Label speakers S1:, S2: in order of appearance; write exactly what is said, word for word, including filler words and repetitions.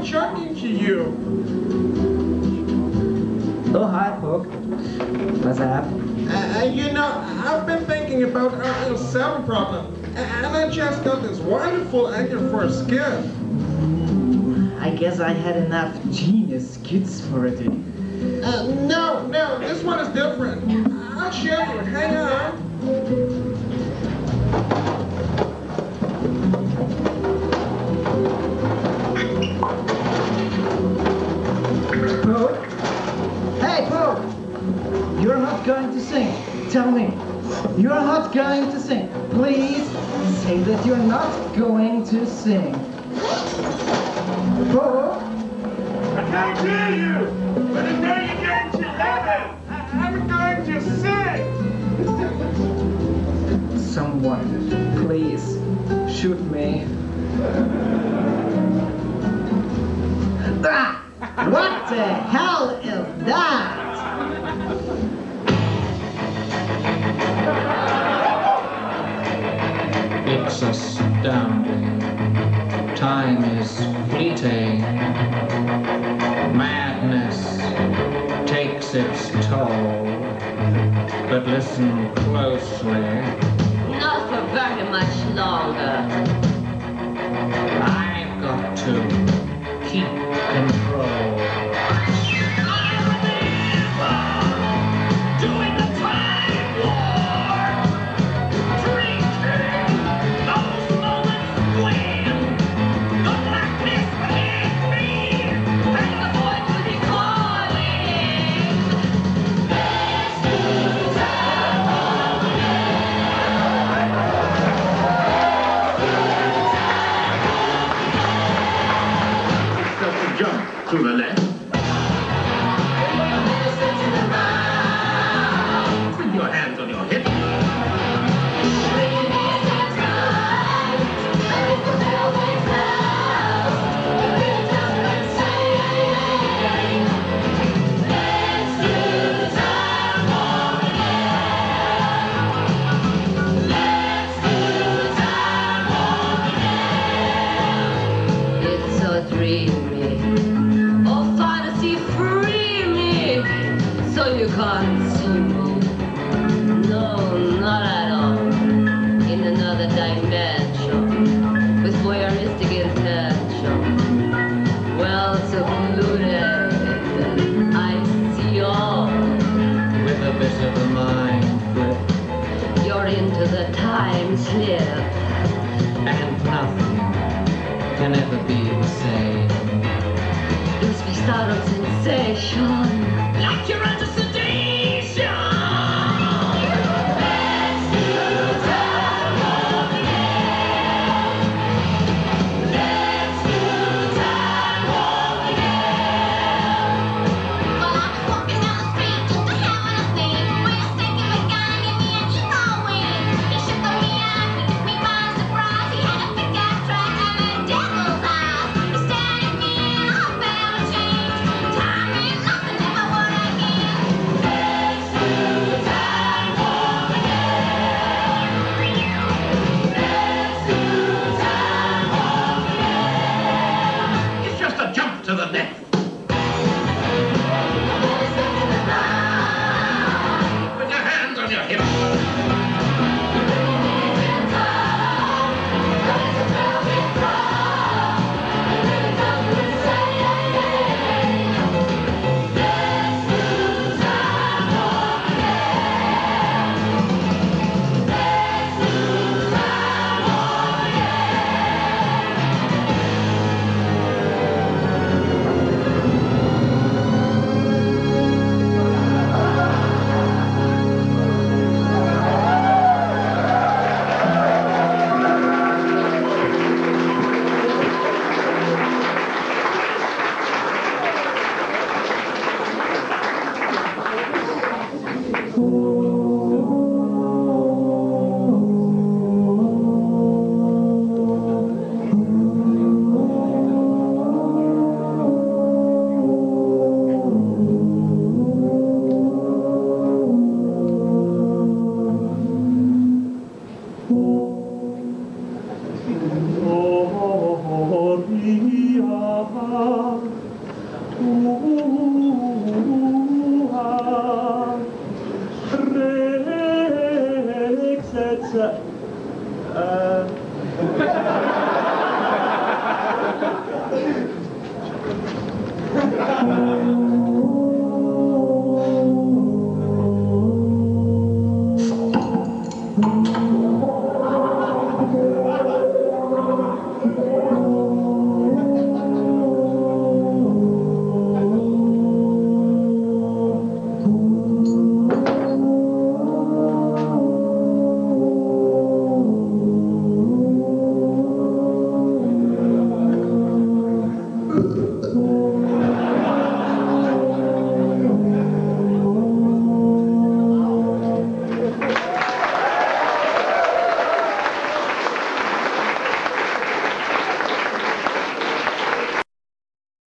S1: I'm talking to you.
S2: Oh, hi, Poke. What's up?
S1: Uh, you know, I've been thinking about our L seven problem, and I just got this wonderful idea for a skit.
S2: I guess I had enough genius skits for it.
S1: Uh, no, no, this one is different. I'll show you. Hang on.
S2: Poke? Hey, Poke! You're not going to sing. Tell me. You're not going to sing. Please say that you're not going to sing. Poke?
S1: I can't hear you, but until you get to eleven, I'm going to sing.
S2: Someone, please, shoot me. Ah! What the hell is that?
S3: It's astounding. Time is fleeting. Madness takes its toll. But listen closely.
S4: Not for very much longer.
S3: I've got to keep control.
S5: Doing the time war, drinking those moments when the blackness hit me, and the void will be calling. Let's do time war again.
S6: Just a jump to the left. With your hands on your hips.
S4: It's so dreamy. Oh, fantasy, free me. So you can't see me. No, not at all. In another dimension. With voyeuristic intention. Well secluded. I see all.
S3: With a bit of a mind flip.
S4: You're into the time slip.
S3: And nothing can ever be the same.
S4: It's the start of sensation.
S5: Like you're under sedation. Let's do time war again. Let's do time war again.
S7: Well, I was walking down the street just to have a thing. When I thinking the guy gave me an eagle wing. He shook me up, he took me by surprise. He had a big ass track and a devil's eyes. He stared at me and I felt a change. Time ain't nothing if I would again.
S5: Let's do time war again. Let's do time war again.
S6: It's just a jump to the left. With your hands on your hips.
S8: Rexet